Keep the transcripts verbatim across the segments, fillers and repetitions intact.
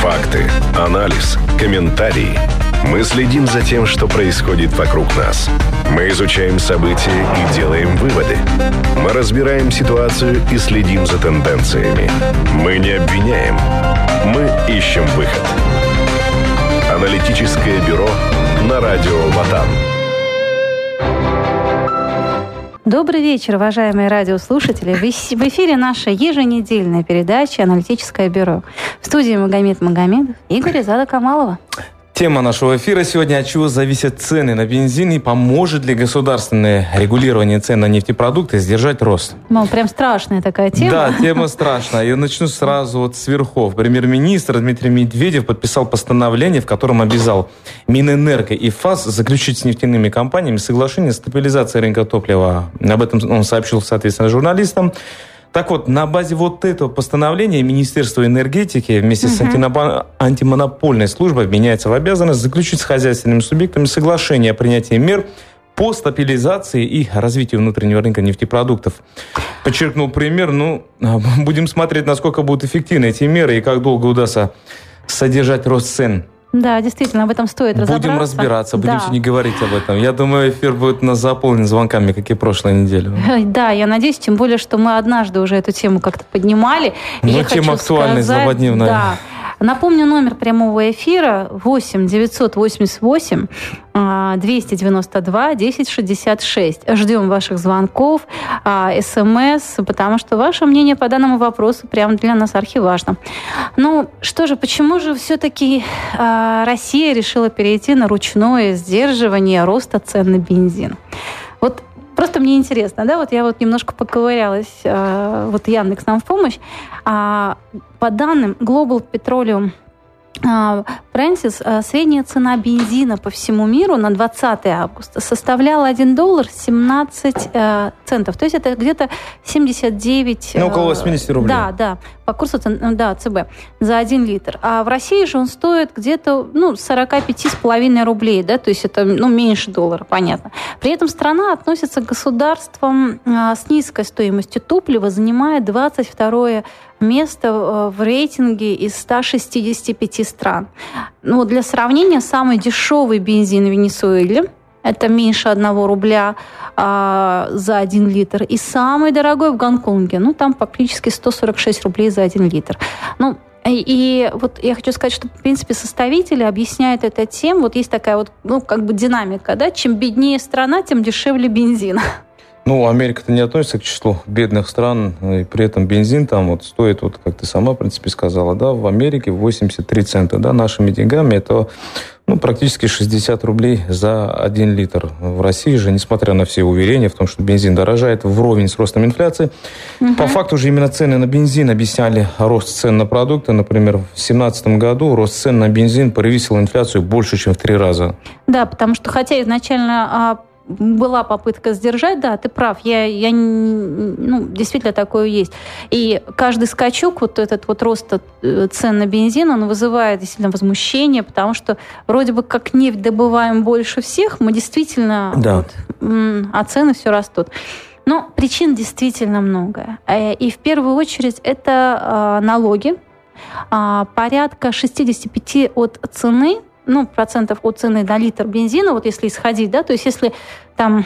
Факты, анализ, комментарии. Мы следим за тем, что происходит вокруг нас. Мы изучаем события и делаем выводы. Мы разбираем ситуацию и следим за тенденциями. Мы не обвиняем. Мы ищем выход. Аналитическое бюро на радио Ватан. Добрый вечер, уважаемые радиослушатели. В эфире наша еженедельная передача «Аналитическое бюро». В студии Магомед Магомедов и Гуризада Камалова. Тема нашего эфира сегодня: от чего зависят цены на бензин и поможет ли государственное регулирование цен на нефтепродукты сдержать рост? Мол, прям страшная такая тема. Да, тема страшная. Я начну сразу вот с верхов. Премьер-министр Дмитрий Медведев подписал постановление, в котором обязал Минэнерго и ФАС заключить с нефтяными компаниями соглашение о стабилизации рынка топлива. Об этом он сообщил, соответственно, журналистам. Так вот, на базе вот этого постановления Министерство энергетики вместе uh-huh. с антимонопольной службой обменяется в обязанность заключить с хозяйственными субъектами соглашение о принятии мер по стабилизации и развитию внутреннего рынка нефтепродуктов. Подчеркнул премьер, ну, будем смотреть, насколько будут эффективны эти меры и как долго удастся содержать рост цен. Да, действительно, об этом стоит разобраться. Будем разбираться, будем да. сегодня говорить об этом. Я думаю, эфир будет нас заполнен звонками, как и прошлой неделе. Да, я надеюсь, тем более, что мы однажды уже эту тему как-то поднимали. Ну, тема актуальная, злободневная. Да. Напомню, номер прямого эфира восемь девятьсот восемьдесят восемь двести девяносто два десять шестьдесят шесть. Ждем ваших звонков, смс, потому что ваше мнение по данному вопросу прямо для нас архиважно. Ну, что же, почему же все-таки Россия решила перейти на ручное сдерживание роста цен на бензин? Вот просто мне интересно, да, вот я вот немножко поковырялась, вот Яндекс нам в помощь. По данным Global Petroleum Prices, средняя цена бензина по всему миру на двадцатое августа составляла один доллар семнадцать центов. То есть это где-то семьдесят девять... Ну, около восемьдесят рублей. Да, да, по курсу да, ЦБ за один литр. А в России же он стоит где-то ну, сорок пять с половиной рублей, да, то есть это ну, меньше доллара, понятно. При этом страна относится к государствам с низкой стоимостью топлива, занимает двадцать второе место в рейтинге из ста шестидесяти пяти стран. Ну, для сравнения, самый дешевый бензин в Венесуэле – это меньше одного рубля а, за один литр. И самый дорогой в Гонконге, ну, там практически сто сорок шесть рублей за один литр. Ну, и, и вот я хочу сказать, что, в принципе, составители объясняют это тем, вот есть такая вот, ну, как бы динамика, да, чем беднее страна, тем дешевле бензин. Ну, Америка-то не относится к числу бедных стран, и при этом бензин там вот стоит, вот как ты сама, в принципе, сказала, да, в Америке восемьдесят три цента, да, нашими деньгами это, ну, практически шестьдесят рублей за один литр. В России же, несмотря на все уверения в том, что бензин дорожает вровень с ростом инфляции, угу. по факту же именно цены на бензин объясняли рост цен на продукты. Например, в две тысячи семнадцатом году рост цен на бензин превысил инфляцию больше, чем в три раза. Да, потому что хотя изначально была попытка сдержать, да, ты прав, я, я, ну, действительно такое есть. И каждый скачок, вот этот вот рост цен на бензин, он вызывает действительно возмущение, потому что вроде бы как нефть добываем больше всех, мы действительно, да. вот, а цены все растут. Но причин действительно много. И в первую очередь это налоги, порядка шестьдесят пять от цены, ну, процентов от цены на литр бензина, вот если исходить, да, то есть если там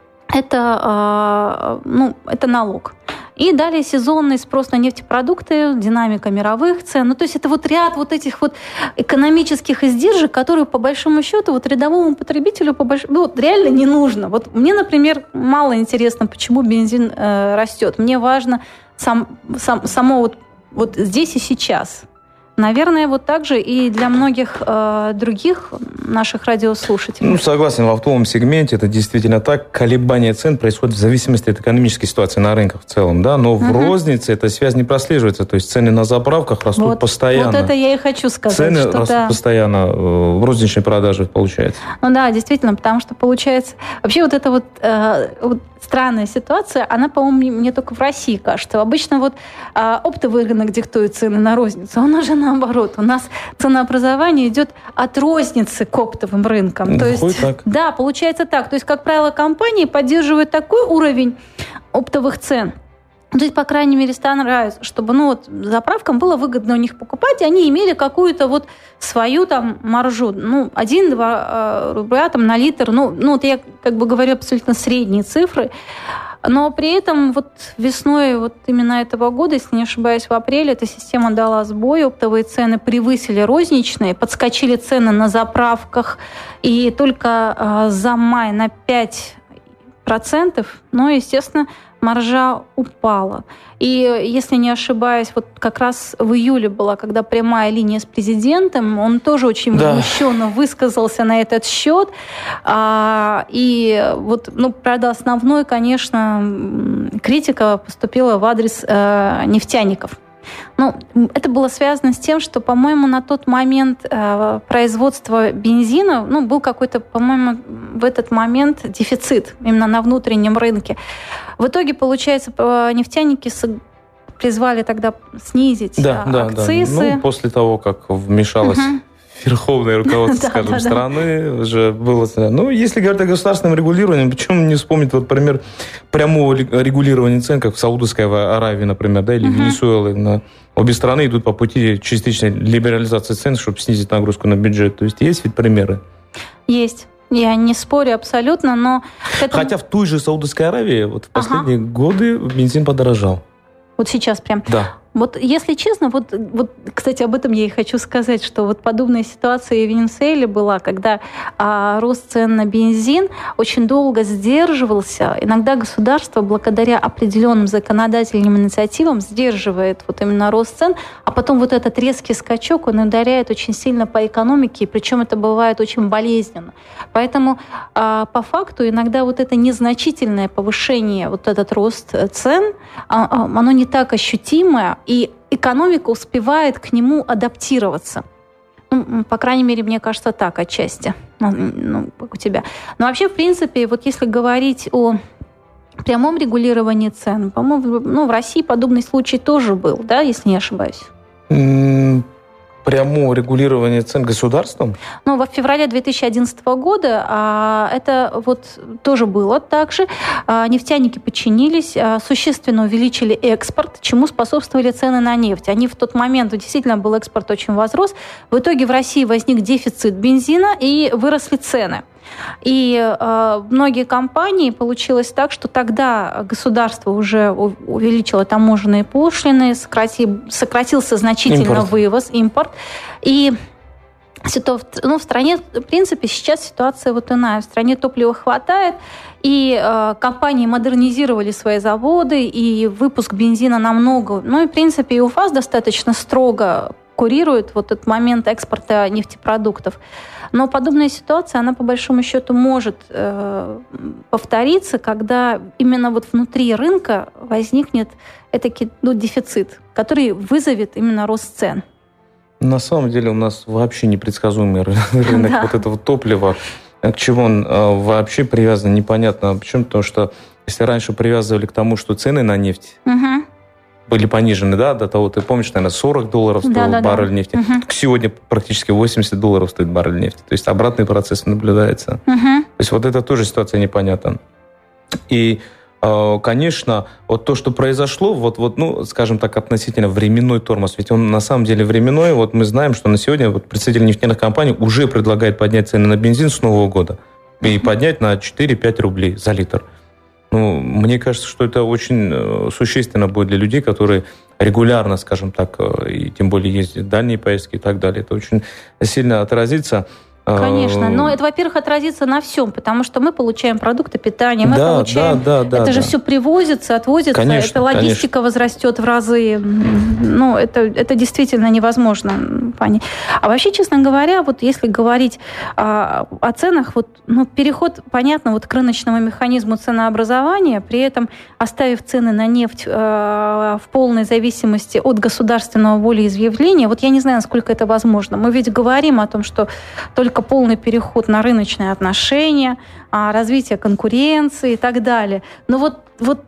это, э, ну, это налог. И далее сезонный спрос на нефтепродукты, динамика мировых цен. Ну, то есть это вот ряд вот этих вот экономических издержек, которые по большому счету вот рядовому потребителю по больш... ну, вот реально не нужно. Вот мне, например, мало интересно, почему бензин э, растет. Мне важно сам, сам, само вот, вот здесь и сейчас. Наверное, вот так же и для многих э, других наших радиослушателей. Ну, согласен, в оптовом сегменте это действительно так. Колебания цен происходят в зависимости от экономической ситуации на рынках в целом, да, но в угу. рознице эта связь не прослеживается, то есть цены на заправках растут вот, постоянно. Вот это я и хочу сказать. Цены что растут да. постоянно в розничной продаже, получается. Ну да, действительно, потому что получается... Вообще вот эта вот, э, вот странная ситуация, она, по-моему, мне только в России кажется. Обычно вот э, оптовый рынок диктует цены на розницу, он уже наоборот. У нас ценообразование идет от розницы к оптовым рынкам. Ну, то есть, так. Да, получается так. То есть, как правило, компании поддерживают такой уровень оптовых цен, То есть, по крайней мере, стараются, чтобы ну, вот, заправкам было выгодно у них покупать, и они имели какую-то вот свою там маржу. Ну, один-два рубля там, на литр. Ну, ну, вот я как бы говорю абсолютно средние цифры. Но при этом вот весной вот именно этого года, если не ошибаюсь, в апреле эта система дала сбой, оптовые цены превысили розничные, подскочили цены на заправках, и только за май на пять процентов, ну, естественно, маржа упала. И, если не ошибаюсь, вот как раз в июле была, когда прямая линия с президентом, он тоже очень да. возмущенно высказался на этот счет. А, и вот, ну, правда, основной, конечно, критика поступила в адрес э, нефтяников. Ну, это было связано с тем, что, по-моему, на тот момент э, производство бензина, ну, был какой-то, по-моему, в этот момент дефицит именно на внутреннем рынке. В итоге, получается, нефтяники призвали тогда снизить да, да, акцизы. Да. Ну, после того, как вмешалось угу. верховное руководство, скажем, да, страны, да. уже было... Ну, если говорить о государственном регулировании, почему не вспомнить, вот, например, прямого регулирования цен, как в Саудовской Аравии, например, да, или uh-huh. Венесуэлы. На... Обе страны идут по пути частичной либерализации цен, чтобы снизить нагрузку на бюджет. То есть есть ведь примеры? Есть. Я не спорю абсолютно, но... Этому... Хотя в той же Саудовской Аравии вот в последние ага. годы бензин подорожал. Вот сейчас прям. Да. Вот, если честно, вот, вот, кстати, об этом я и хочу сказать, что вот подобная ситуация и в Венесуэле была, когда а, рост цен на бензин очень долго сдерживался. Иногда государство, благодаря определенным законодательным инициативам, сдерживает вот именно рост цен, а потом вот этот резкий скачок, он ударяет очень сильно по экономике, и причем это бывает очень болезненно. Поэтому а, по факту иногда вот это незначительное повышение, вот этот рост цен, а, оно не так ощутимое, и экономика успевает к нему адаптироваться. Ну, по крайней мере, мне кажется, так отчасти. Ну, как у тебя. Но вообще, в принципе, вот если говорить о прямом регулировании цен, по-моему, ну, в России подобный случай тоже был, да, если не ошибаюсь? Прямое регулирование цен государством? Ну, в феврале две тысячи одиннадцатого года а, это вот тоже было так же. А, нефтяники подчинились, а, существенно увеличили экспорт, чему способствовали цены на нефть. Они в тот момент, действительно, был экспорт очень возрос. В итоге в России возник дефицит бензина и выросли цены. И э, многие компании получилось так, что тогда государство уже увеличило таможенные пошлины, сократи, сократился значительно импорт. вывоз, импорт. И ну, в стране, в принципе, сейчас ситуация вот иная. В стране топлива хватает, и э, компании модернизировали свои заводы, и выпуск бензина намного. Ну и, в принципе, и УФАС достаточно строго курирует вот этот момент экспорта нефтепродуктов. Но подобная ситуация, она по большому счету может э, повториться, когда именно вот внутри рынка возникнет этакий, ну, дефицит, который вызовет именно рост цен. На самом деле у нас вообще непредсказуемый рынок да. вот этого топлива. К чему он э, вообще привязан, непонятно. Почему? Потому что если раньше привязывали к тому, что цены на нефть угу. были понижены, да, до того, ты помнишь, наверное, сорок долларов стоил да, да, баррель да. нефти. Угу. Сегодня практически восемьдесят долларов стоит баррель нефти. То есть обратный процесс наблюдается. Угу. То есть вот это тоже ситуация непонятна. И, конечно, вот то, что произошло, вот, вот, ну, скажем так, относительно временной тормоз, ведь он на самом деле временной. Вот мы знаем, что на сегодня вот представители нефтяных компаний уже предлагают поднять цены на бензин с Нового года. И угу. поднять на четыре-пять рублей за литр. Ну, мне кажется, что это очень существенно будет для людей, которые регулярно, скажем так, и тем более ездят в дальние поездки и так далее. Это очень сильно отразится. Конечно, но это, во-первых, отразится на всем, потому что мы получаем продукты питания, мы да, получаем... Да, да, да, это же да. все привозится, отвозится, конечно, это логистика конечно. возрастет в разы. Ну, это, это действительно невозможно, Пани. А вообще, честно говоря, вот если говорить о, о ценах, вот, ну, переход, понятно, вот к рыночному механизму ценообразования, при этом оставив цены на нефть э, в полной зависимости от государственного волеизъявления, вот я не знаю, насколько это возможно. Мы ведь говорим о том, что только полный переход на рыночные отношения, развитие конкуренции и так далее. Но вот, вот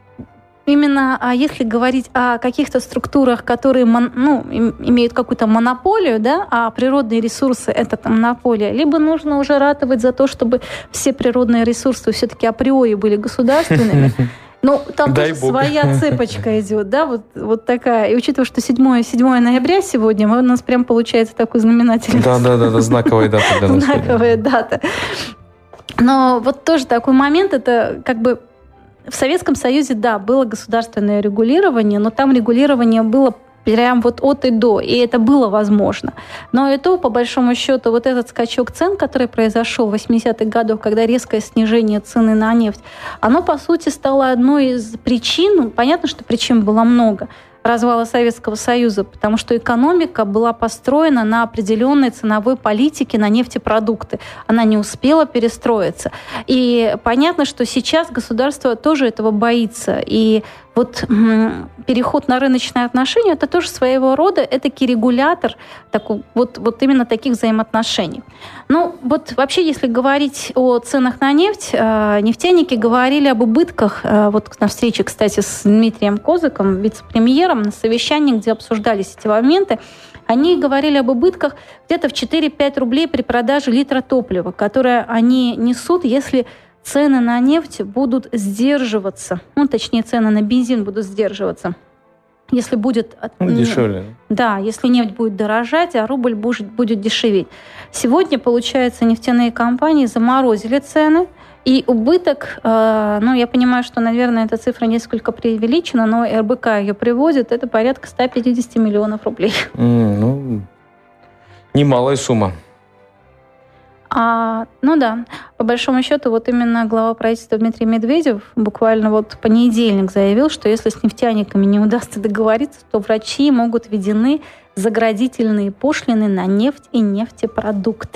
именно а если говорить о каких-то структурах, которые ну, имеют какую-то монополию, да, а природные ресурсы – это там монополия, либо нужно уже ратовать за то, чтобы все природные ресурсы все-таки априори были государственными, Ну, там Дай тоже Бог. своя цепочка идет, да, вот, вот такая. И учитывая, что седьмое ноября сегодня, у нас прям получается такой знаменательный. Да-да-да, знаковая дата для нас. Знаковая дата. Но вот тоже такой момент, это как бы в Советском Союзе, да, было государственное регулирование, но там регулирование было прям вот от и до, и это было возможно. Но и то, по большому счету, вот этот скачок цен, который произошел в восьмидесятых годах, когда резкое снижение цены на нефть, оно, по сути, стало одной из причин, понятно, что причин было много, развала Советского Союза, потому что экономика была построена на определенной ценовой политике на нефтепродукты. Она не успела перестроиться. И понятно, что сейчас государство тоже этого боится. И вот м- переход на рыночные отношения – это тоже своего рода этакий регулятор такой, вот, вот именно таких взаимоотношений. Ну, вот вообще, если говорить о ценах на нефть, э, нефтяники говорили об убытках. Э, вот на встрече, кстати, с Дмитрием Козыком, вице-премьером, на совещании, где обсуждались эти моменты, они говорили об убытках где-то в четыре-пять рублей при продаже литра топлива, которое они несут, если цены на нефть будут сдерживаться, ну, точнее, цены на бензин будут сдерживаться. Если будет... Ну, дешевле. Да, если нефть будет дорожать, а рубль будет, будет дешеветь. Сегодня, получается, нефтяные компании заморозили цены, и убыток, э, ну, я понимаю, что, наверное, эта цифра несколько преувеличена, но эр бэ ка ее приводит, это порядка сто пятьдесят миллионов рублей. Mm, ну, немалая сумма. А, ну да, по большому счету, вот именно глава правительства Дмитрий Медведев буквально вот в понедельник заявил, что если с нефтяниками не удастся договориться, то в России могут введены заградительные пошлины на нефть и нефтепродукты.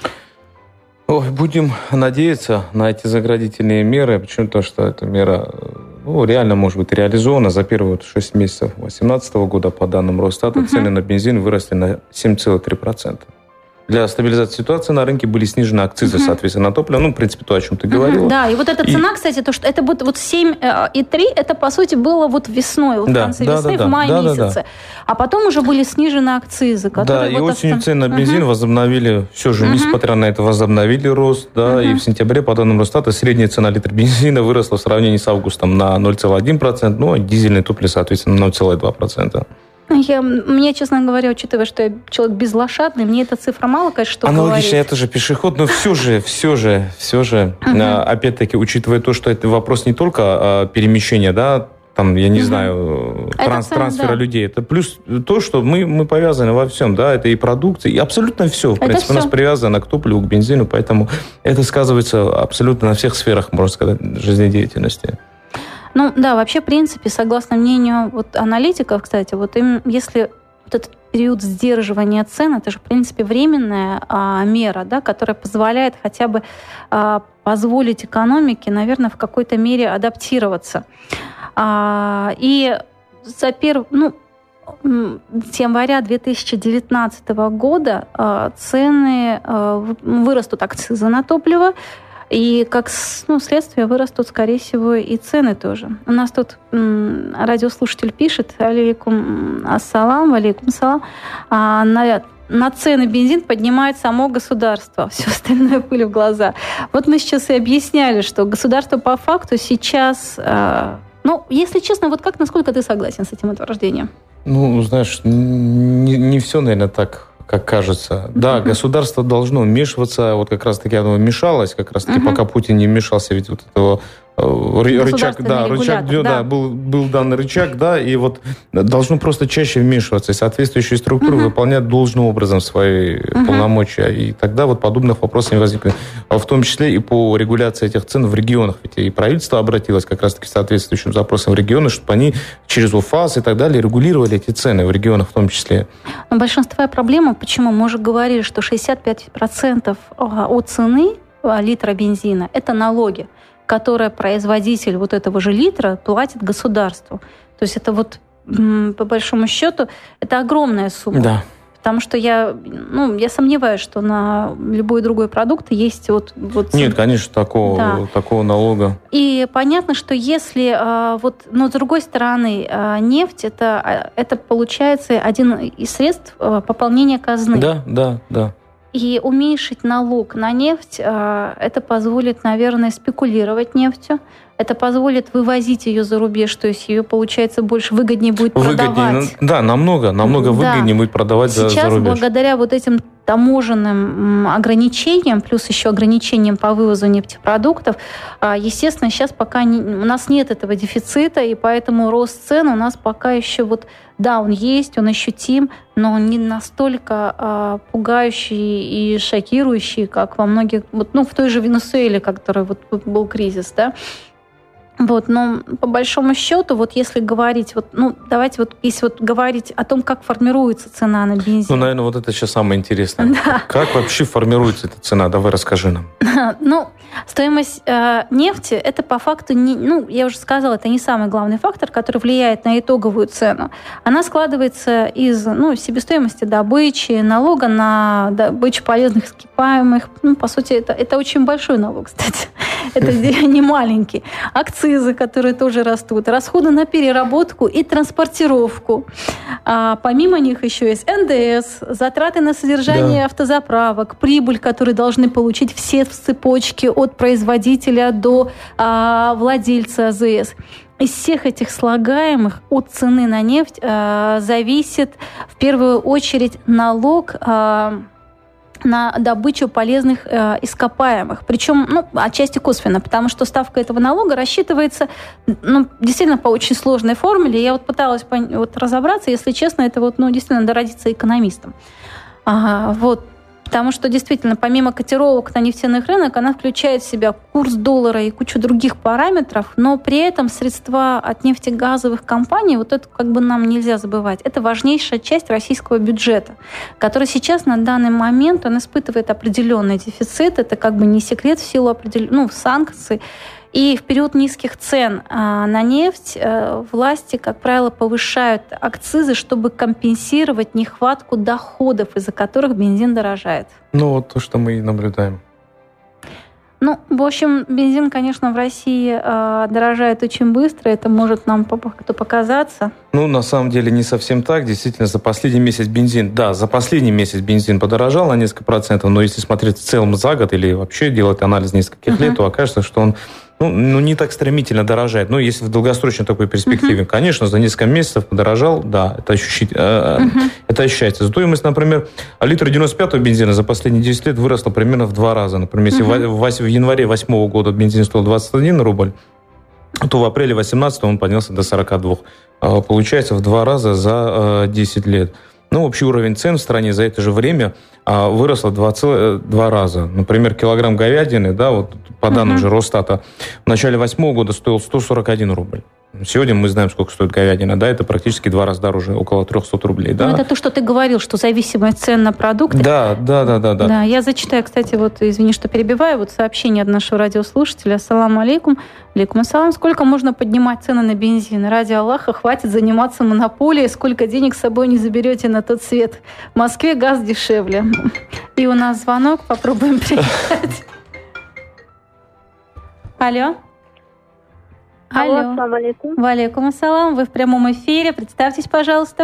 Ой, будем надеяться на эти заградительные меры, почему-то, что эта мера ну, реально может быть реализована. За первые вот шесть месяцев две тысячи восемнадцатого года, по данным Росстата, uh-huh. цены на бензин выросли на семь целых три десятых процента. Для стабилизации ситуации на рынке были снижены акцизы, uh-huh. соответственно, на топливо. Ну, в принципе, то, о чем ты uh-huh. говорила. Да, и вот эта цена, и... кстати, то, что это будет вот семь и три, это, по сути, было вот весной, вот да, в конце да, весны, да, в мае да, месяце. Да, да. А потом уже были снижены акцизы. Да, и вот осенью остан... цены на бензин uh-huh. возобновили, все же, uh-huh. несмотря на это, возобновили рост. Да, uh-huh. И в сентябре, по данным Росстата, средняя цена литра бензина выросла в сравнении с августом на ноль целых один десятый процента, ну, а дизельное топливо, соответственно, ноль целых два десятых процента. Я, мне, честно говоря, учитывая, что я человек безлошадный, мне эта цифра мало, конечно, что говорит. Аналогично, я тоже пешеход, но все же, все же, все же, uh-huh. опять-таки, учитывая то, что это вопрос не только перемещения, да, там, я не uh-huh. знаю, транс, цен, трансфера да. людей, это плюс то, что мы, мы повязаны во всем, да, это и продукция, и абсолютно все, в это принципе, все. У нас привязано к топливу, к бензину, поэтому это сказывается абсолютно на всех сферах, можно сказать, жизнедеятельности. Ну да, вообще, в принципе, согласно мнению вот, аналитиков, кстати, вот им, если вот этот период сдерживания цен, это же, в принципе, временная а, мера, да, которая позволяет хотя бы а, позволить экономике, наверное, в какой-то мере адаптироваться. А, и за перв... ну, с января две тысячи девятнадцатого года а, цены, а, вырастут акцизы на топливо, и как ну, следствие вырастут, скорее всего, и цены тоже. У нас тут м, радиослушатель пишет, алейкум ассалам, алейкум салам, а, на, на цены бензин поднимает само государство, все остальное пыль в глаза. Вот мы сейчас и объясняли, что государство по факту сейчас... А, ну, если честно, вот как, насколько ты согласен с этим утверждением? Ну, знаешь, не, не все, наверное, так... как кажется. Да, uh-huh. государство должно вмешиваться, вот как раз-таки оно вмешалось, как раз-таки uh-huh. пока Путин не вмешался, ведь вот этого рычаг, да, рычаг, да, да, был, был дан рычаг, да, и вот должно просто чаще вмешиваться, и соответствующие структуры uh-huh. выполнять должным образом свои uh-huh. полномочия, и тогда вот подобных вопросов не возникнет. В том числе и по регуляции этих цен в регионах, ведь и правительство обратилось как раз-таки с соответствующим запросом в регионы, чтобы они через УФАС и так далее регулировали эти цены в регионах в том числе. Но большинство проблем, почему мы уже говорили, что шестьдесят пять процентов от цены литра бензина – это налоги, которое производитель вот этого же литра платит государству. То есть это вот, по большому счету, это огромная сумма. Да. Потому что я, ну, я сомневаюсь, что на любой другой продукт есть вот... вот Нет, конечно, такого, да. такого налога. И понятно, что если... Вот, но с другой стороны, нефть, это, это получается один из средств пополнения казны. Да, да, да. И уменьшить налог на нефть, это позволит, наверное, спекулировать нефтью, это позволит вывозить ее за рубеж, то есть ее, получается, больше выгоднее будет выгоднее, продавать. Да, намного, намного да. выгоднее будет продавать за, за рубеж. Сейчас, благодаря вот этим таможенным ограничениям, плюс еще ограничениям по вывозу нефтепродуктов, естественно, сейчас пока не, у нас нет этого дефицита, и поэтому рост цен у нас пока еще вот, да, он есть, он ощутим, но он не настолько а, пугающий и шокирующий, как во многих, вот, ну, в той же Венесуэле, который вот был кризис, да. Вот, но по большому счету, вот если говорить, вот, ну, давайте вот, если вот говорить о том, как формируется цена на бензин. Ну, наверное, вот это сейчас самое интересное. Да. Как вообще формируется эта цена? Давай расскажи нам. Ну, стоимость э, нефти, это по факту, не, ну, я уже сказала, это не самый главный фактор, который влияет на итоговую цену. Она складывается из, ну, себестоимости добычи, налога на добычу полезных ископаемых. Ну, по сути, это, это очень большой налог, кстати. Это не маленький. Акцизы, которые тоже растут, расходы на переработку и транспортировку. А помимо них еще есть эн дэ эс, затраты на содержание да. автозаправок, прибыль, которую должны получить все в цепочке от производителя до а, владельца а зэ эс. Из всех этих слагаемых от цены на нефть а, зависит в первую очередь налог а, на добычу полезных э, ископаемых. Причем, ну, отчасти косвенно, потому что ставка этого налога рассчитывается, ну, действительно по очень сложной формуле. Я вот пыталась вот разобраться, если честно, это вот, ну, действительно надо родиться экономистом. А, вот. Потому что, действительно, помимо котировок на нефтяных рынок, она включает в себя курс доллара и кучу других параметров, но при этом средства от нефтегазовых компаний, вот это как бы нам нельзя забывать, это важнейшая часть российского бюджета, который сейчас на данный момент, он испытывает определенный дефицит, это как бы не секрет в силу определенных, ну, санкций. И в период низких цен на нефть власти, как правило, повышают акцизы, чтобы компенсировать нехватку доходов, из-за которых бензин дорожает. Ну, вот то, что мы и наблюдаем. Ну, в общем, бензин, конечно, в России э, дорожает очень быстро. Это может нам как-то показаться. Ну, на самом деле, не совсем так. Действительно, за последний месяц бензин... Да, за последний месяц бензин подорожал на несколько процентов, но если смотреть в целом за год или вообще делать анализ нескольких uh-huh. лет, то окажется, что он ну, ну, не так стремительно дорожает. Ну, если в долгосрочной такой перспективе. Uh-huh. Конечно, за несколько месяцев подорожал, да, это, ощущить, uh-huh. это ощущается. Стоимость, например, литра девяносто пятого бензина за последние десять лет выросла примерно в два раза. Например, если uh-huh. в, в январе две тысячи восьмого года бензин стоил двадцать один рубль, то в апреле две тысячи восемнадцатого он поднялся до сорок два. Получается, в два раза за десять лет. Ну, общий уровень цен в стране за это же время вырос в два раза. Например, килограмм говядины, да, вот по данным uh-huh. же Росстата, в начале две тысячи восьмого года стоил сто сорок один рубль. Сегодня мы знаем, сколько стоит говядина, да, это практически два раза дороже, около триста рублей, да. Ну, это то, что ты говорил, что зависимость цен на продукты. Да, да, да, да, да. Да, я зачитаю, кстати, вот, извини, что перебиваю, вот сообщение от нашего радиослушателя. Ассаламу алейкум. Алейкум ассалам. Сколько можно поднимать цены на бензин? Ради Аллаха, хватит заниматься монополией, сколько денег с собой не заберете на тот свет. В Москве газ дешевле. И у нас звонок, попробуем принять. Алло. Алло, ассаламу алейкум. Валейкум ассалам. Вы в прямом эфире. Представьтесь, пожалуйста.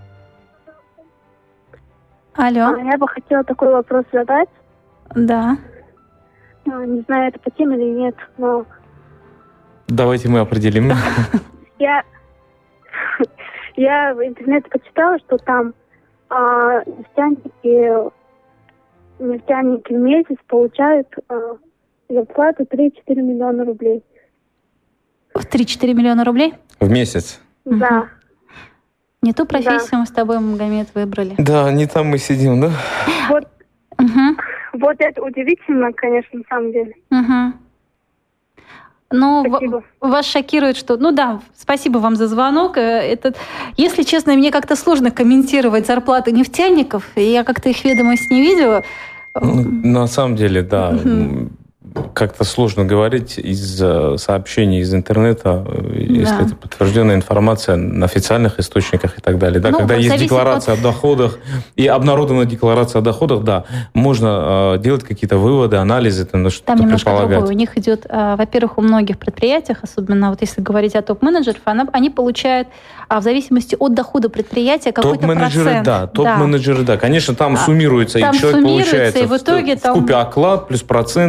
Алло. Я бы хотела такой вопрос задать. Да. Не знаю, это по теме или нет, но... Давайте мы определим. Я, я в интернете почитала, что там а, нефтяники, нефтяники в месяц получают а, зарплату три-четыре миллиона рублей. три-четыре миллиона рублей? В месяц? Да. Угу. Не ту профессию да. мы с тобой, Магомед, выбрали. Да, не там мы сидим, да? Вот, угу. вот это удивительно, конечно, на самом деле. Угу. Ну, спасибо. Вас шокирует, что... Ну да, спасибо вам за звонок. Это, если честно, мне как-то сложно комментировать зарплаты нефтяников. Я как-то их ведомость не видела. Ну, на самом деле, да. Угу. Как-то сложно говорить из сообщений из интернета, если да. это подтвержденная информация на официальных источниках и так далее. Да? Ну, когда есть декларация от... о доходах и обнародована декларация о доходах, да, можно э, делать какие-то выводы, анализы, там, что-то там немножко предполагать. Другое. У них идет, э, во-первых, у многих предприятиях, особенно вот если говорить о топ-менеджерах, они получают а в зависимости от дохода предприятия какой-то топ-менеджеры, процент. Да, топ-менеджеры, да. да. Конечно, там а, суммируется, там и человек суммируется, получается и в итоге в, там... в купе оклад плюс проценты и да, так далее.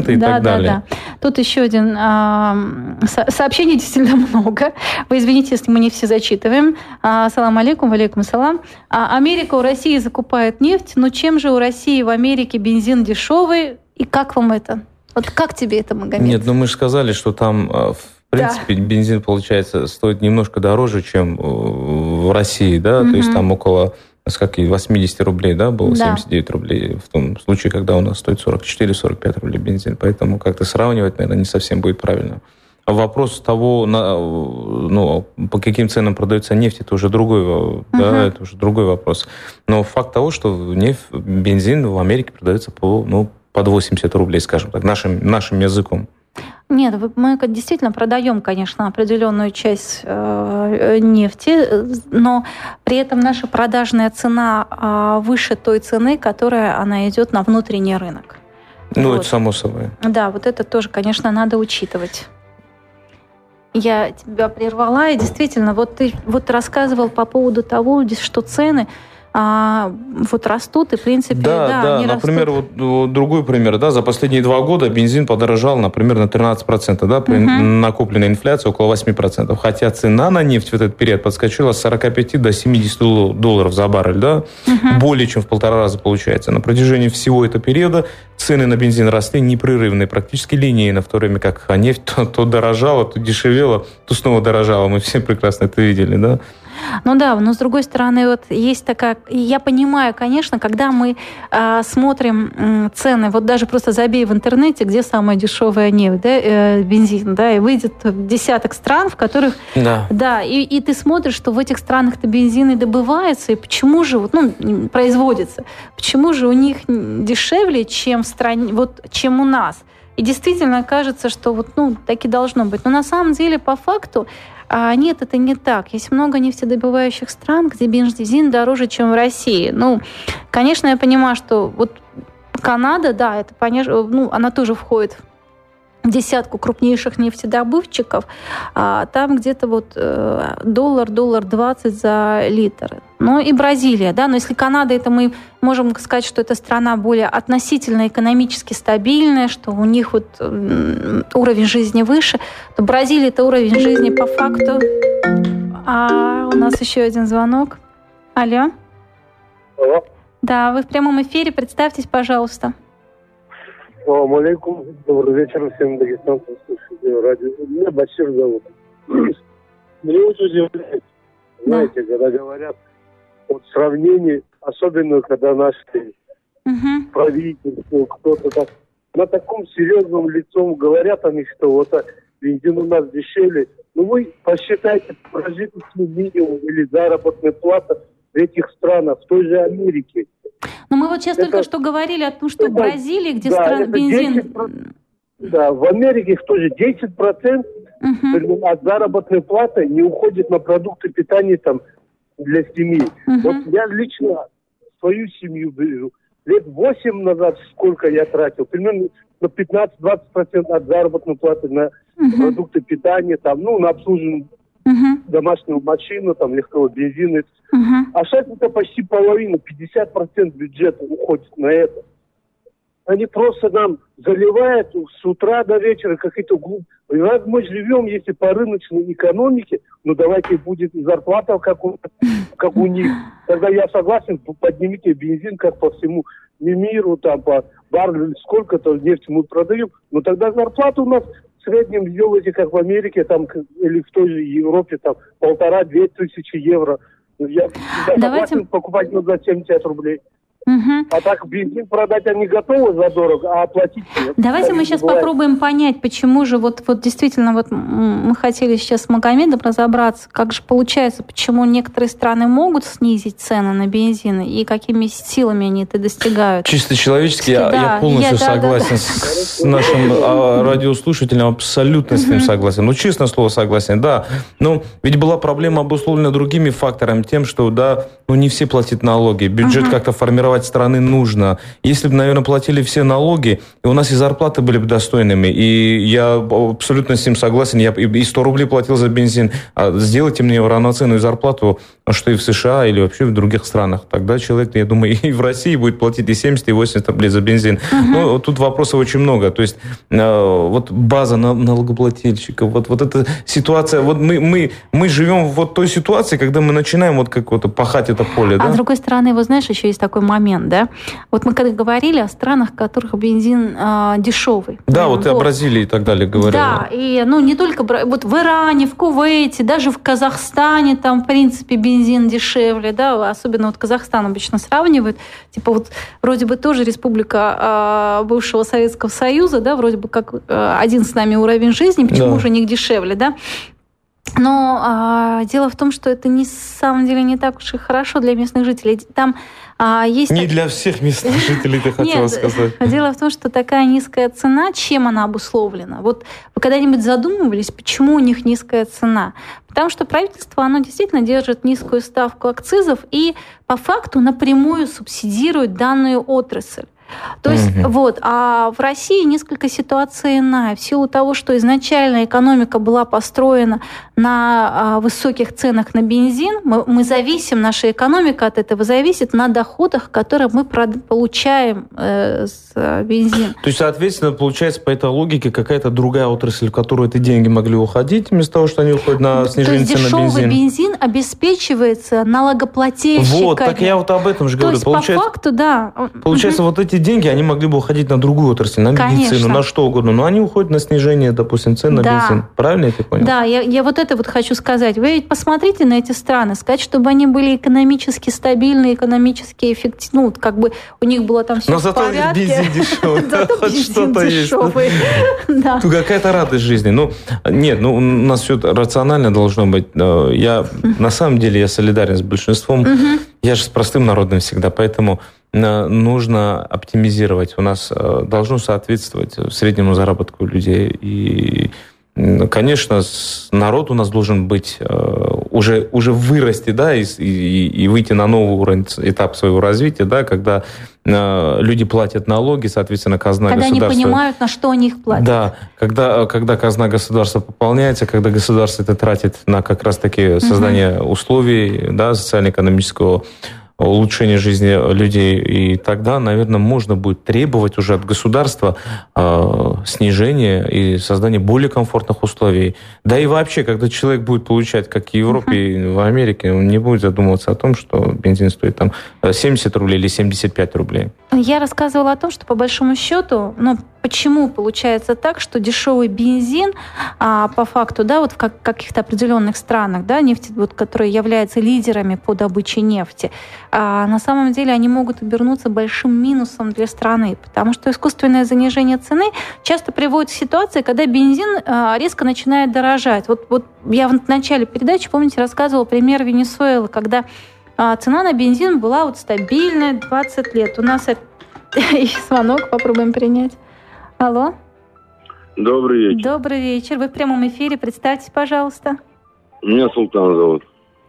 далее. Да. Тут еще один а, со- сообщений действительно много. Вы извините, если мы не все зачитываем. А, салам алейкум, валейкум салам. А, Америка у России закупает нефть, но чем же у России в Америке бензин дешевый? И как вам это? Вот как тебе это, Магомед? Нет, ну мы же сказали, что там, в принципе, да. бензин, получается, стоит немножко дороже, чем в России, да, угу. то есть там около, как и восемьдесят рублей, да, было, да. семьдесят девять рублей в том случае, когда у нас стоит сорок четыре - сорок пять рублей бензин, поэтому как-то сравнивать, наверное, не совсем будет правильно. Вопрос того, ну, по каким ценам продается нефть, это уже другой, uh-huh. да, это уже другой вопрос. Но факт того, что нефть, бензин в Америке продается по, ну, под восемьдесят рублей, скажем так, нашим, нашим языком. Нет, мы действительно продаем, конечно, определенную часть э, нефти, но при этом наша продажная цена э, выше той цены, которая она идет на внутренний рынок. Ну, вот. Это само собой. Да, вот это тоже, конечно, надо учитывать. Я тебя прервала, и действительно, вот ты вот рассказывал по поводу того, что цены а, вот растут, и, в принципе, да, да, да, они например, растут. Вот другой пример, да, за последние два года бензин подорожал, например, на тринадцать процентов, да, при uh-huh. накопленной инфляции около восемь процентов, хотя цена на нефть в этот период подскочила с сорок пять до семьдесят долларов за баррель, да, uh-huh. более чем в полтора раза получается. На протяжении всего этого периода цены на бензин росли непрерывно и практически линейно, в то время как нефть то, то дорожала, то дешевела, то снова дорожала. Мы все прекрасно это видели, да? Ну да, но с другой стороны, вот есть такая... Я понимаю, конечно, когда мы э, смотрим э, цены, вот даже просто забей в интернете, где самая дешевая нефть, да, э, бензин, да, и выйдет десяток стран, в которых... Да. Да, и, и ты смотришь, что в этих странах-то бензин и добывается, и почему же, вот, ну, производится, почему же у них дешевле, чем в стране, вот, чем у нас. И действительно кажется, что вот, ну, так и должно быть. Но на самом деле, по факту, А нет, это не так. Есть много нефтедобывающих стран, где бензин дороже, чем в России. Ну, конечно, я понимаю, что вот Канада, да, это, понятно, ну, она тоже входит в десятку крупнейших нефтедобывчиков, а там где-то вот э, доллар, доллар двадцать за литр. Ну и Бразилия, да, но если Канада, это мы можем сказать, что это страна более относительно экономически стабильная, что у них вот э, уровень жизни выше, то Бразилия это уровень жизни по факту. А у нас еще один звонок. Алло. Алло. Да, вы в прямом эфире, представьтесь, пожалуйста. Салам алейкум. Добрый вечер всем дагестанцам, слушателям радио. Меня Башир зовут. Мне очень удивляет, знаете, когда говорят вот сравнение, особенно когда наши uh-huh. правительство, кто-то так на таком серьезном лицом говорят они, что вот бензин у нас дешевле. Ну вы посчитайте прожиточный минимум или заработная плата в этих странах, в той же Америке. Но мы вот сейчас это, только что говорили о том, что это, в Бразилии, где да, стран, бензин... десять процентов, да, в Америке тоже десять процентов uh-huh. от заработной платы не уходит на продукты питания там, для семьи. Uh-huh. Вот я лично свою семью беру. Лет восемь назад сколько я тратил? Примерно на пятнадцать-двадцать процентов от заработной платы на uh-huh. продукты питания, там, ну, на обслуживание uh-huh. домашнюю машину, там, легкого бензина. Uh-huh. А сейчас это почти половина, пятьдесят процентов бюджета уходит на это. Они просто нам заливают с утра до вечера какие-то глупые. Раз мы живем, если по рыночной экономике, ну давайте будет зарплата, как у, как у них. Тогда я согласен, поднимите бензин, как по всему миру, там по баррелю, сколько-то нефти мы продаем. Но тогда зарплата у нас в среднем сделайте, как в Америке, там, или в той же Европе, там, полтора-две тысячи евро. Я, я Давайте... согласен покупать ну, за семьдесят рублей. Угу. А так бензин продать они готовы задорого, а оплатить нет. Давайте мы сейчас бывает. попробуем понять, почему же вот, вот действительно вот мы хотели сейчас с Магомедом разобраться, как же получается, почему некоторые страны могут снизить цены на бензин и какими силами они это достигают. Чисто человечески я, да, я полностью я, согласен да, да. с нашим радиослушателем, абсолютно с ним согласен. Ну, честное слово, согласен, да. Но ведь была проблема обусловлена другими факторами, тем, что да, ну не все платят налоги, бюджет как-то формировался формировать страны нужно. Если бы, наверное, платили все налоги, и у нас и зарплаты были бы достойными, и я абсолютно с ним согласен, я и сто рублей платил за бензин, а сделайте мне равноценную зарплату, что и в США, или вообще в других странах. Тогда человек, я думаю, и в России будет платить и семьдесят, и восемьдесят рублей за бензин. Uh-huh. Ну, тут вопросов очень много. То есть вот база налогоплательщиков, вот, вот эта ситуация, вот мы, мы, мы живем в вот той ситуации, когда мы начинаем вот как вот пахать это поле. А да? с другой стороны, вот знаешь, еще есть такой момент, да? Вот мы когда говорили о странах, в которых бензин э, дешевый. Да, вот, вот о Бразилии и так далее говорили. Да, и ну не только вот в Иране, в Кувейте, даже в Казахстане там, в принципе, бензин дешевле, да, особенно вот Казахстан обычно сравнивают, типа вот вроде бы тоже республика э, бывшего Советского Союза, да, вроде бы как э, один с нами уровень жизни, почему да. же у них дешевле, да? Но а, дело в том, что это на самом деле не так уж и хорошо для местных жителей. Там а, есть... Не для всех местных жителей, ты хотела Нет, сказать. Дело в том, что такая низкая цена, чем она обусловлена? Вот вы когда-нибудь задумывались, почему у них низкая цена? Потому что правительство, оно действительно держит низкую ставку акцизов и по факту напрямую субсидирует данную отрасль. То есть, угу. вот, а в России несколько ситуация иная. В силу того, что изначально экономика была построена на а, высоких ценах на бензин, мы, мы зависим, наша экономика от этого зависит на доходах, которые мы получаем э, с э, бензина. То есть, соответственно, получается, по этой логике какая-то другая отрасль, в которую эти деньги могли уходить, вместо того, что они уходят на снижение цен на бензин. То есть, дешевый бензин обеспечивается налогоплательщиками. Вот, так я вот об этом же То говорю. есть, получается, по факту, да. Получается, угу. вот эти деньги, они могли бы уходить на другую отрасль, на медицину, Конечно. на что угодно. Но они уходят на снижение, допустим, цен на да. бензин. Правильно я тебя понял? Да, я, я вот это вот хочу сказать. Вы ведь посмотрите на эти страны, сказать, чтобы они были экономически стабильны, экономически эффективны, ну, как бы у них было там все Но в зато порядке. бензин дешевый. Зато бензин дешевый. Тут какая-то радость жизни. Ну, нет, ну, у нас все рационально должно быть. Я, на самом деле, я солидарен с большинством. Я же с простым народом всегда, поэтому нужно оптимизировать. У нас должно соответствовать среднему заработку людей. И, конечно, народ у нас должен быть уже, уже вырасти, да, и, и, и выйти на новый уровень, этап своего развития, да, когда люди платят налоги, соответственно, казна когда государства... Когда они понимают, на что они их платят. Да, когда, когда казна государства пополняется, когда государство это тратит на как раз-таки создание угу. условий, да, социально-экономического улучшения жизни людей, и тогда, наверное, можно будет требовать уже от государства э, снижения и создания более комфортных условий. Да и вообще, когда человек будет получать, как в Европе uh-huh. и в Америке, он не будет задумываться о том, что бензин стоит там семьдесят рублей или семьдесят пять рублей. Я рассказывала о том, что по большому счету, ну, почему получается так, что дешевый бензин, а, по факту, да, вот в как, каких-то определенных странах, да, нефти, вот, которые являются лидерами по добыче нефти, а, на самом деле они могут обернуться большим минусом для страны, потому что искусственное занижение цены часто приводит к ситуации, когда бензин а, резко начинает дорожать. Вот, вот я в начале передачи, помните, рассказывала пример Венесуэлы, когда а, цена на бензин была вот стабильная двадцать лет. У нас звонок, попробуем принять. Алло. Добрый вечер. Добрый вечер. Вы в прямом эфире. Представьтесь, пожалуйста. Меня Султан зовут.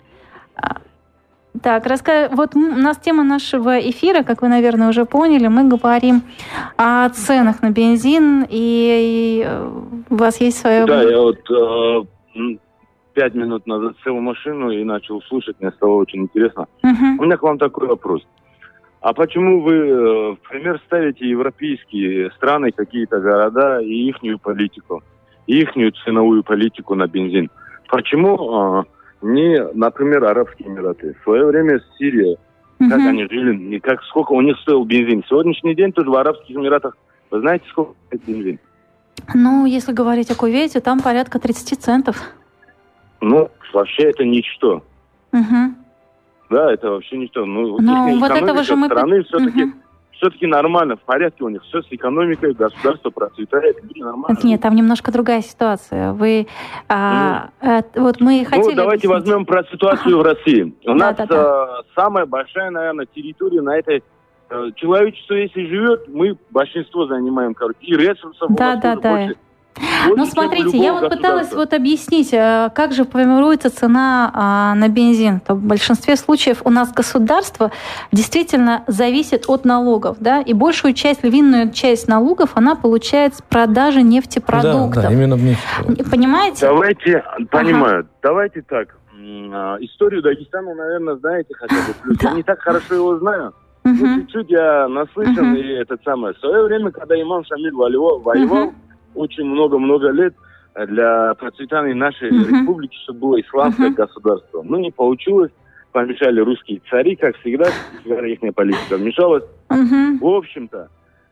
Так, расскажи. Вот у нас тема нашего эфира, как вы, наверное, уже поняли, мы говорим о ценах на бензин, и у вас есть свое... Да, я вот э, пять минут назад сел в машину и начал слушать, мне стало очень интересно. Uh-huh. У меня к вам такой вопрос. А почему вы, в пример, ставите европейские страны, какие-то города и ихнюю политику, и ихнюю ценовую политику на бензин? Почему не, например, Арабские Эмираты? В свое время Сирия, как uh-huh. они жили, и как, сколько у них стоил бензин? Сегодняшний день тоже в Арабских Эмиратах, вы знаете, сколько стоит бензин? Ну, если говорить о Кувейте, там порядка тридцать центов. Ну, вообще это ничто. Угу. Да, это вообще ничто. Ну, Но вот этого же мы... страны все-таки, угу. все-таки нормально, в порядке у них. Все с экономикой, государство процветает, нормально. Нет, там немножко другая ситуация. Вы... А, ну, а, вот мы хотели... Ну, давайте объяснить. Возьмем про ситуацию в России. У да, нас да, да. А, самая большая, наверное, территория на этой... А, человечество, если живет, мы большинство занимаем, короче, и ресурсов да, у нас да, тоже да. больше, Ну, смотрите, я вот пыталась вот объяснить, как же формируется цена на бензин. В большинстве случаев у нас государство действительно зависит от налогов, да, и большую часть, львиную часть налогов она получает с продажи нефтепродуктов. Да, да, именно в нефть. Понимаете? Давайте, понимаю, ага. давайте так. Историю Дагестана, наверное, знаете хотя бы. Плюс да. Я не так хорошо его знаю. Uh-huh. Ну, чуть-чуть я наслышан, uh-huh. и это самое. В свое время, когда имам Шамиль воевал, uh-huh. очень много-много лет для процветания нашей uh-huh. республики, чтобы было исламское uh-huh. государство. Ну, не получилось. Помешали русские цари, как всегда. Всегда их политика вмешалась. Uh-huh. В общем-то,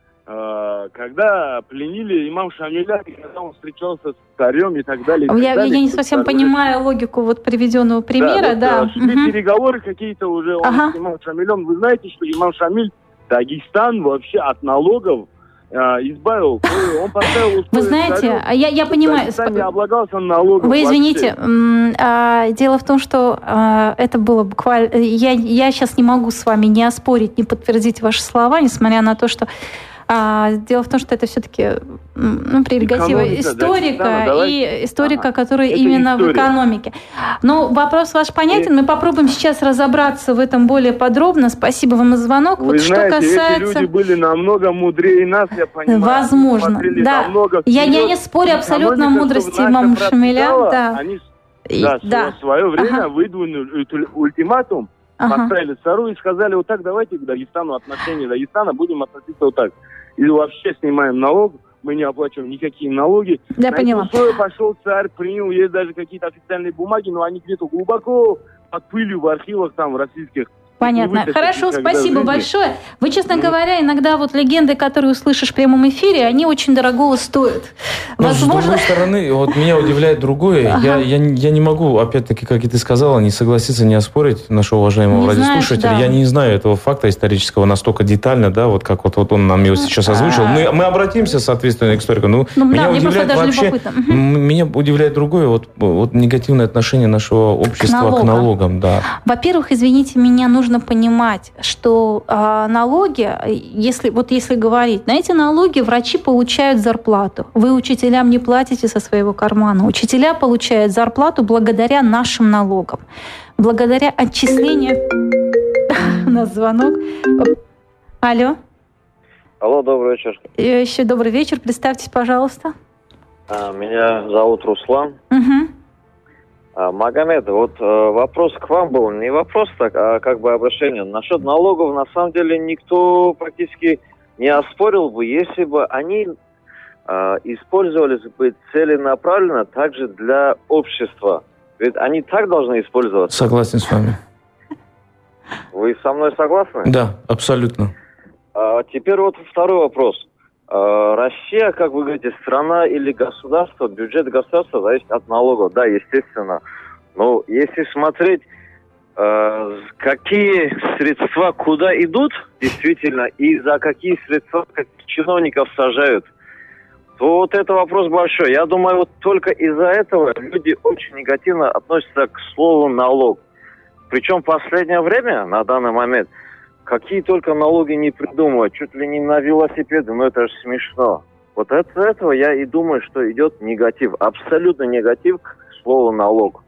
когда пленили имам Шамиля, когда он встречался с царем и так далее. И я, так далее, я не совсем царь... понимаю логику вот приведенного примера. Да, да. Вот, шли угу. переговоры какие-то уже он ага. с имам Шамилем. Вы знаете, что имам Шамиль Дагестан вообще от налогов а, избавил. Он поставил... Вы знаете, я, я понимаю... Дагестан не облагался налогом. Вы извините, а, дело в том, что а, это было буквально... Я, я сейчас не могу с вами не оспорить, не подтвердить ваши слова, несмотря на то, что А, дело в том, что это все-таки ну, прерогатива Экономика, историка да, и историка, ага. который это именно история. В экономике. Но вопрос ваш понятен. И... Мы попробуем сейчас разобраться в этом более подробно. Спасибо вам за звонок. Вы вот знаете, что касается... эти люди были намного мудрее нас, я понимаю. Возможно, да. Я, я не спорю абсолютно о мудрости имама Шамиля. Да. Они да, да. в свое время ага. выдвинули ультиматум, ага. поставили цару и сказали, вот так давайте к Дагестану, отношения Дагестана будем относиться вот так. Или вообще снимаем налог, мы не оплачиваем никакие налоги. Я поняла. На условия пошел царь, принял, есть даже какие-то официальные бумаги, но они где-то глубоко под пылью в архивах там российских. Понятно. Хорошо, спасибо большое. Вы, честно mm. говоря, иногда вот легенды, которые услышишь в прямом эфире, они очень дорогого стоят. Но, Возможно... С другой стороны, вот меня удивляет другое. Ага. Я, я, я не могу, опять-таки, как и ты сказала, не согласиться, не оспорить нашего уважаемого не радиослушателя. Знаешь, да. Я не знаю этого факта исторического настолько детально, да, вот как вот, вот он нам его сейчас озвучил. Мы, мы обратимся, соответственно, к историку. Ну, ну, меня да, удивляет вообще, угу. меня удивляет другое, вот, вот негативное отношение нашего общества к, к налогам. Да. Во-первых, извините меня, нужно Нужно понимать, что э, налоги, если, вот если говорить, на эти налоги врачи получают зарплату. Вы учителям не платите со своего кармана. Учителя получают зарплату благодаря нашим налогам. Благодаря отчислению... У нас звонок. Алло. Алло, добрый вечер. Еще добрый вечер. Представьтесь, пожалуйста. Меня зовут Руслан. Угу. Магомед, вот э, вопрос к вам был, не вопрос, так, а как бы обращение. Насчет налогов, на самом деле, никто практически не оспорил бы, если бы они э, использовались бы целенаправленно также для общества. Ведь они так должны использоваться. Согласен с вами. Вы со мной согласны? Да, абсолютно. А, теперь вот второй вопрос. Россия, как вы говорите, страна или государство, бюджет государства зависит от налогов, да, естественно. Но если смотреть, э, какие средства куда идут, действительно, и за какие средства каких чиновников сажают, то вот это вопрос большой. Я думаю, вот только из-за этого люди очень негативно относятся к слову налог. Причем в последнее время, на данный момент, какие только налоги не придумывают, чуть ли не на велосипеды, но это же смешно. Вот от этого я и думаю, что идет негатив, абсолютно негатив к слову налог.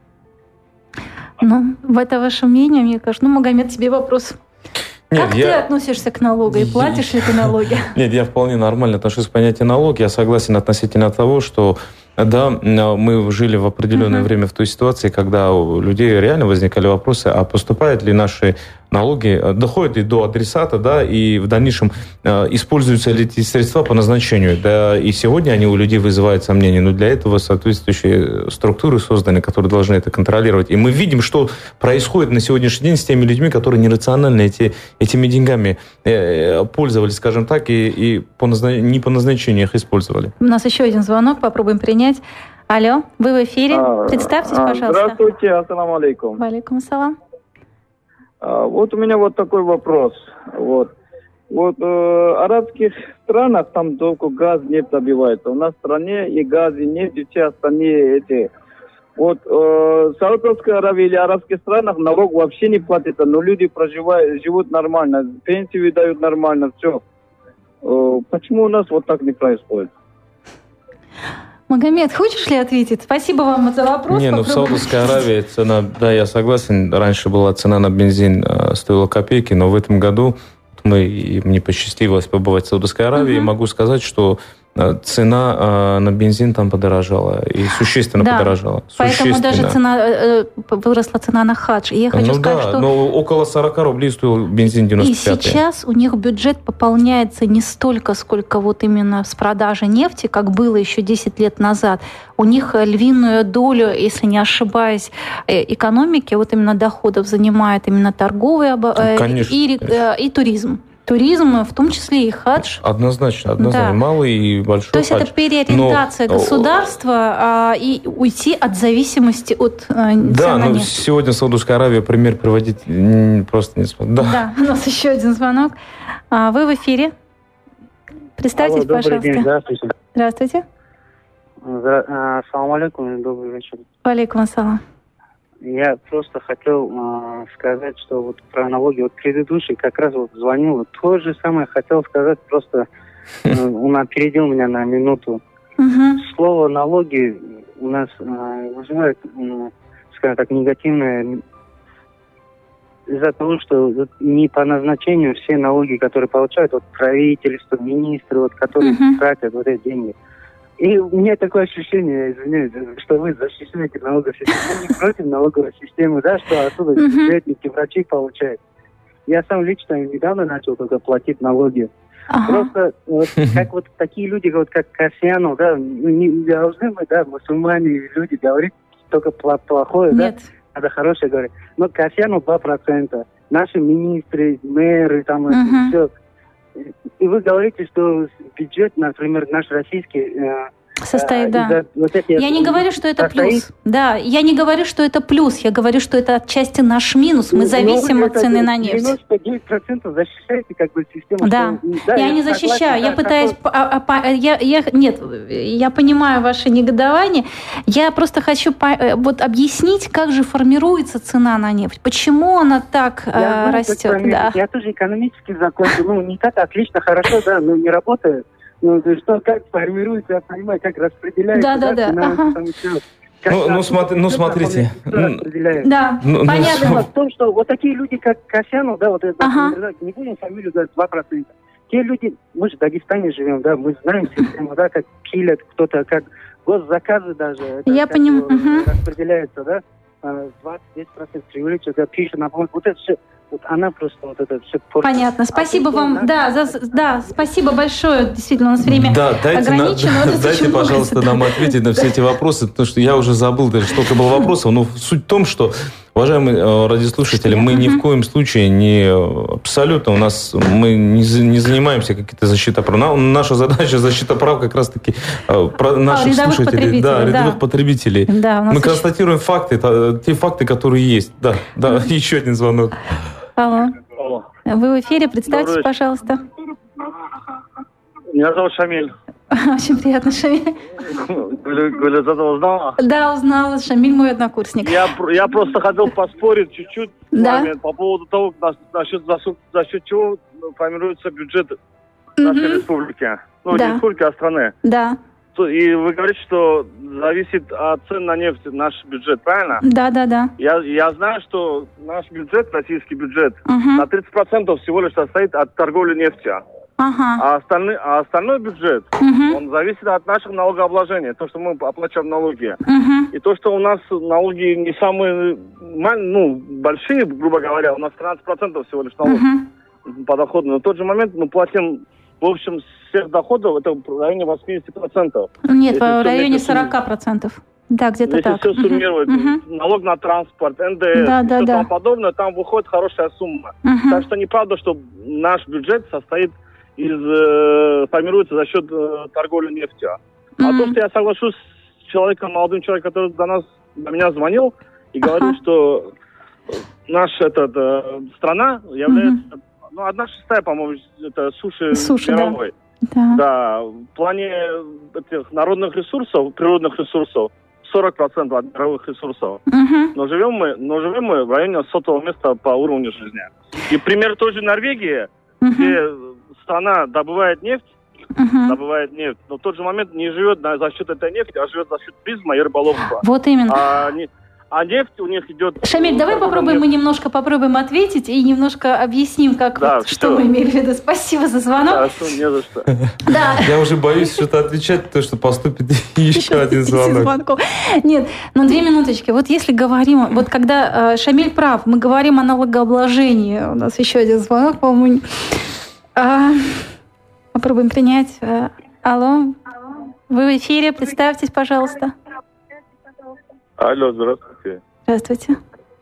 Ну, в это ваше мнение, мне кажется. Ну, Магомед, тебе вопрос. Нет, как я... ты относишься к налогу и платишь ли ты налоги? Нет, я вполне нормально отношусь к понятию налог. Я согласен относительно того, что да, мы жили в определенное uh-huh. время в той ситуации, когда у людей реально возникали вопросы, а поступают ли наши налоги, доходят ли до адресата, да, и в дальнейшем э, используются ли эти средства по назначению. Да, и сегодня они у людей вызывают сомнения, но для этого соответствующие структуры созданы, которые должны это контролировать. И мы видим, что происходит на сегодняшний день с теми людьми, которые нерационально эти, этими деньгами э, пользовались, скажем так, и, и по назна... не по назначению их использовали. У нас еще один звонок, попробуем принять. Алло, вы в эфире. А, Представьтесь, а, пожалуйста. Здравствуйте, ассаламу алейкум. Валейкум ассалам. А, вот у меня вот такой вопрос. Вот, вот э, в арабских странах там только газ, нефть добивается. У нас в стране и газ, и нефть, и все остальные эти. Вот э, в Саудовской Аравии или арабских странах налог вообще не платится, но люди проживают, живут нормально, пенсию дают нормально, все. Э, почему у нас вот так не происходит? Магомед, хочешь ли ответить? Спасибо вам за вопрос. Не, ну в Саудовской Аравии цена, да, я согласен, раньше была цена на бензин, стоила копейки, но в этом году мы, мне посчастливилось побывать в Саудовской Аравии, uh-huh. и могу сказать, что цена на бензин там подорожала, и существенно да, подорожала. Поэтому существенно. даже цена, выросла цена на хадж. И я хочу ну сказать, да, что... но около сорок рублей стоил бензин девяносто пятый. И сейчас у них бюджет пополняется не столько, сколько вот именно с продажи нефти, как было еще десять лет назад. У них львиную долю, если не ошибаюсь, экономики, вот именно доходов занимает именно торговый конечно, и, конечно. и туризм. Туризм, в том числе и хадж. Однозначно, однозначно. Да. Малый и большой То есть хадж. это переориентация но... государства а, и уйти от зависимости от а, да, но сегодня Саудовская Аравия пример приводить просто не смогу. Да. да, у нас еще один звонок. А, вы в эфире. Представьтесь, Алло, пожалуйста. День, здравствуйте. Здравствуйте. Ассаламу алейкум, добрый вечер. Валейкум ассалам. Я просто хотел э, сказать, что вот про налоги, вот предыдущий как раз вот звонил, вот то же самое хотел сказать, просто э, он опередил меня на минуту. Uh-huh. Слово налоги у нас э, вызывает, э, скажем так, негативное из-за того, что вот, не по назначению все налоги, которые получают, вот правительство, министры, вот, которые uh-huh. тратят вот эти деньги. И у меня такое ощущение, извиняюсь, что вы защищаете налоговую систему, не против налоговой системы, да, что оттуда бюджетники, врачи получают. Я сам лично недавно начал только платить налоги. Ага. Просто вот, как вот такие люди, вот как Касьянов, да, не должны мы, да, мусульмане, люди говорить только плохое, Нет. да, надо хорошее говорить. Но Касьянов два процента, наши министры, мэры, там, uh-huh. все. И вы говорите, что бюджет, например, наш российский... Э, состоит, э, да. Вот эти, я не говорю, что это состоит... плюс. Да, я не говорю, что это плюс. Я говорю, что это отчасти наш минус. Мы зависим ну, от цены на нефть. девяносто девять процентов защищаете как бы систему. Да, что, да я, я не защищаю. Согласен, я да, пытаюсь... Какой... А, а, я, я, нет, я понимаю ваше негодование. Я просто хочу по, вот объяснить, как же формируется цена на нефть. Почему она так я, э, растет. Да. Я тоже экономически закончил. Ну, не так отлично, хорошо, да, но не работает. Ну, что, как формируется, я понимаю, как распределяется. Да, да, да. да. Ага. Как ну, ну, смотри, ну, смотрите. Да, ну, понятно. Ну, в том, что вот такие люди, как Касьянов, да, вот это, ага. не будем фамилию говорить, два процента. Те люди, мы же в Дагестане живем, да, мы знаем систему, да, как пилят кто-то, как госзаказы даже. Это, я понимаю. Угу. Распределяется, да, двадцать-десять процентов привлечет, да, пишет на помощь. Вот это все. Вот она просто вот это все портит. Понятно. Спасибо а вам. Да, за, да, спасибо большое. Действительно, у нас время да, дайте ограничено. На, дайте, пожалуйста, будет. Нам ответить на все эти вопросы, потому что я уже забыл даже, сколько было вопросов. Но суть в том, что, уважаемые радиослушатели, мы ни в коем случае не абсолютно, у нас мы не, не занимаемся какой-то защитой прав. Наша задача защита прав как раз-таки наших а, слушателей, да, рядовых да. потребителей. Да, мы еще... констатируем факты, те факты, которые есть. Да, да, еще один звонок. Алло. Алло. Вы в эфире, представьтесь, Добрый пожалуйста. Меня зовут Шамиль. Очень приятно, Шамиль. Гулизада узнала? Да, узнала. Шамиль мой однокурсник. Я, я просто хотел поспорить чуть-чуть да? с вами по поводу того, насчет, за, за счет чего формируется бюджет нашей mm-hmm. республики. Ну, да. не республики, а страны. Да. И вы говорите, что зависит от цен на нефть наш бюджет, правильно? Да, да, да. Я, я знаю, что наш бюджет, российский бюджет, uh-huh. на тридцать процентов всего лишь состоит от торговли нефтью. Uh-huh. А, остальный, а остальной бюджет, uh-huh. он зависит от наших налогообложений, то, что мы оплачиваем налоги. Uh-huh. И то, что у нас налоги не самые ну, большие, грубо говоря, у нас тринадцать процентов всего лишь налогов uh-huh. подоходные. Но в тот же момент мы платим, в общем, всех доходов, это в районе восемьдесят процентов. Нет, в районе сорок процентов. Да, где-то Если так. Если все суммировать, uh-huh. налог на транспорт, эн дэ эс да, и да, все да. тому подобное, там выходит хорошая сумма. Uh-huh. Так что неправда, что наш бюджет состоит из, э, формируется за счет э, торговли нефтью. Uh-huh. А то, что я соглашусь с человеком, молодым человеком, который до нас, до меня звонил и говорил, uh-huh. что наша этот, э, страна является, uh-huh. ну, одна шестая, по-моему, это суши, суши мировой. Да. да, в плане этих народных ресурсов, природных ресурсов, сорок процентов от мировых ресурсов. Uh-huh. Но живем мы, но живем мы в районе сотого места по уровню жизни. И пример той же Норвегии, uh-huh. где страна добывает нефть, uh-huh. добывает нефть, но в тот же момент не живет за счет этой нефти, а живет за счет туризма и рыболовства. Вот именно. А, не, а нефть у них идет... Шамиль, давай попробуем, нефть. мы немножко попробуем ответить и немножко объясним, как да, вот, что мы имели в виду. Спасибо за звонок. Хорошо, не за что. Да. Я уже боюсь что-то отвечать, потому что поступит еще один звонок. Нет, ну две минуточки. Вот если говорим, вот когда Шамиль прав, мы говорим о налогообложении. У нас еще один звонок, по-моему. Попробуем принять. Алло. Вы в эфире, представьтесь, пожалуйста. Алло, здравствуйте. Здравствуйте.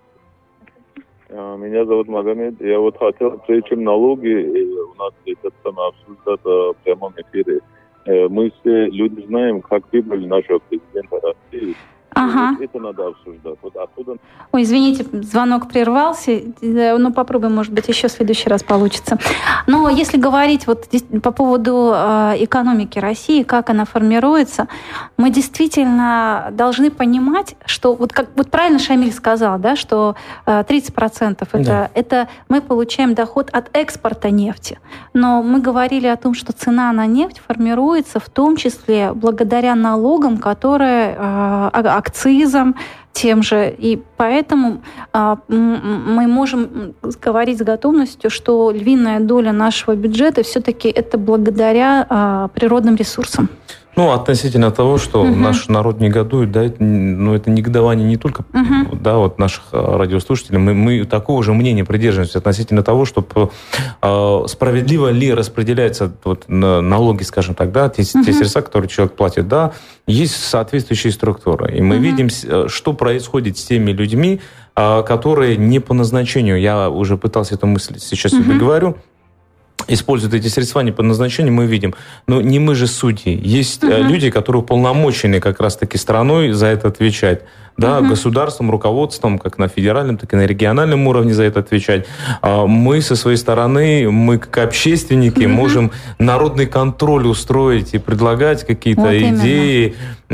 Меня зовут Магомед. Я вот хотел, прежде чем налоги у нас это самое обсуждать в прямом эфире. Мы все люди знаем, как выбрали нашего президента России. Ага. Вот это надо обсуждать. Вот оттуда... Ой, извините, звонок прервался. Ну, попробуем, может быть, еще в следующий раз получится. Но если говорить вот по поводу э, экономики России, как она формируется, мы действительно должны понимать, что вот, как, вот правильно Шамиль сказал, да, что э, тридцать процентов это, да. это мы получаем доход от экспорта нефти. Но мы говорили о том, что цена на нефть формируется в том числе благодаря налогам, которые э, акцизам тем же. И поэтому а, мы можем говорить с готовностью, что львиная доля нашего бюджета все-таки это благодаря а, природным ресурсам. Ну, относительно того, что uh-huh. наш народ негодует, да, это, ну, это негодование не только uh-huh. да, вот наших радиослушателей, мы, мы такого же мнения придерживаемся относительно того, чтобы э, справедливо ли распределяются вот, налоги, скажем так, да, те, uh-huh. те средства, которые человек платит, да, есть соответствующие структуры. И мы uh-huh. видим, что происходит с теми людьми, э, которые не по назначению, я уже пытался эту мысль сейчас uh-huh. себе говорю, используют эти средства не по назначению, мы видим. Но не мы же судьи. Есть uh-huh. люди, которые уполномочены как раз-таки страной за это отвечать. Да, uh-huh. государством, руководством, как на федеральном, так и на региональном уровне за это отвечать. Мы со своей стороны, мы как общественники uh-huh. можем народный контроль устроить и предлагать какие-то вот идеи,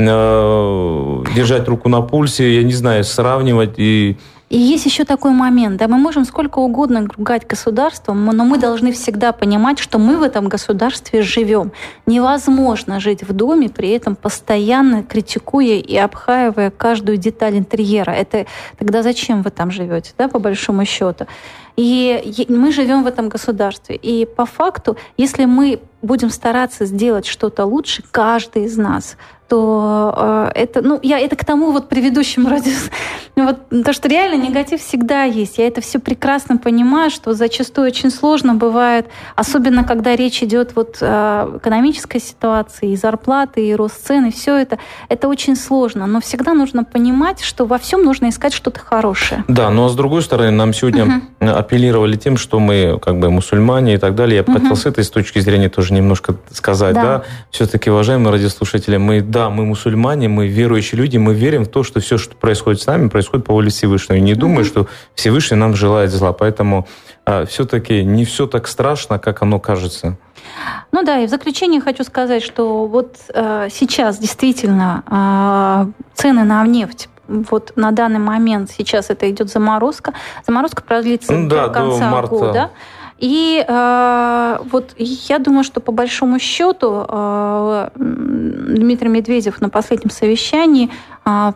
именно. Держать руку на пульсе, я не знаю, сравнивать и... И есть еще такой момент, да, мы можем сколько угодно ругать государством, но мы должны всегда понимать, что мы в этом государстве живем. Невозможно жить в доме, при этом постоянно критикуя и обхаивая каждую деталь интерьера. Это тогда зачем вы там живете, да, по большому счету? И мы живем в этом государстве. И по факту, если мы будем стараться сделать что-то лучше, каждый из нас, то э, это, ну, я это к тому вот предыдущему радио, вот, то, что реально негатив всегда есть. Я это все прекрасно понимаю, что зачастую очень сложно бывает, особенно когда речь идет вот о экономической ситуации, и зарплаты, и рост цен, и все это. Это очень сложно, но всегда нужно понимать, что во всем нужно искать что-то хорошее. Да, но с другой стороны, нам сегодня uh-huh. апеллировали тем, что мы как бы мусульмане и так далее. Я бы uh-huh. хотел с этой с точки зрения тоже немножко сказать, да, да? Все-таки, уважаемые радиослушатели, мы Да, мы мусульмане, мы верующие люди, мы верим в то, что все, что происходит с нами, происходит по воле Всевышнего. И не думаю, mm-hmm. что Всевышний нам желает зла. Поэтому э, все-таки не все так страшно, как оно кажется. Ну да, и в заключение хочу сказать, что вот э, сейчас действительно э, цены на нефть, вот на данный момент сейчас это идет заморозка. Заморозка продлится ну, да, до конца до года. И э, вот я думаю, что по большому счету э, Дмитрий Медведев на последнем совещании э,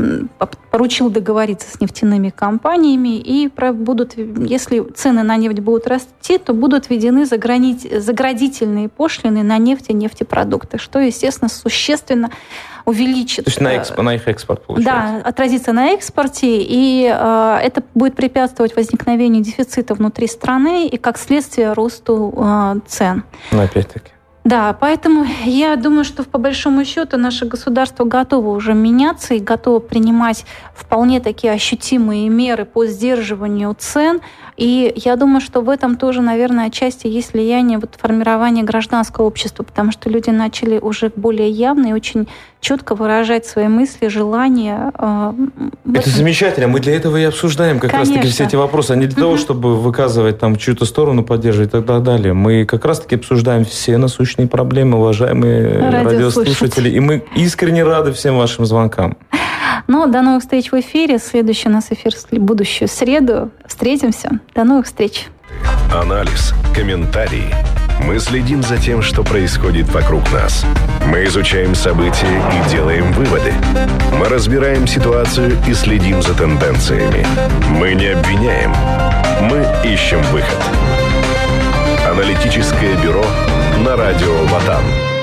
поручил договориться с нефтяными компаниями, и будут, если цены на нефть будут расти, то будут введены заградительные пошлины на нефть и нефтепродукты, что, естественно, существенно увеличит... То есть на, эксп... на их экспорт, получается? Да, отразится на экспорте, и э, это будет препятствовать возникновению дефицита внутри страны и, как следствие, росту э, цен. Ну, опять-таки. Да, поэтому я думаю, что по большому счету наше государство готово уже меняться и готово принимать вполне такие ощутимые меры по сдерживанию цен. И я думаю, что в этом тоже, наверное, отчасти есть влияние вот формирования гражданского общества, потому что люди начали уже более явно и очень четко выражать свои мысли, желания. Э, Это замечательно. Мы для этого и обсуждаем как Конечно. раз-таки все эти вопросы, а не для угу. того, чтобы выказывать там чью-то сторону, поддерживать и так далее. Мы как раз-таки обсуждаем все насущные проблемы, уважаемые радиослушатели. И мы искренне рады всем вашим звонкам. Ну, до новых встреч в эфире. Следующий у нас эфир в будущую среду. Встретимся. До новых встреч. Анализ, комментарии, Мы следим за тем, что происходит вокруг нас. Мы изучаем события и делаем выводы. Мы разбираем ситуацию и следим за тенденциями. Мы не обвиняем. Мы ищем выход. Аналитическое бюро на радио Ватан.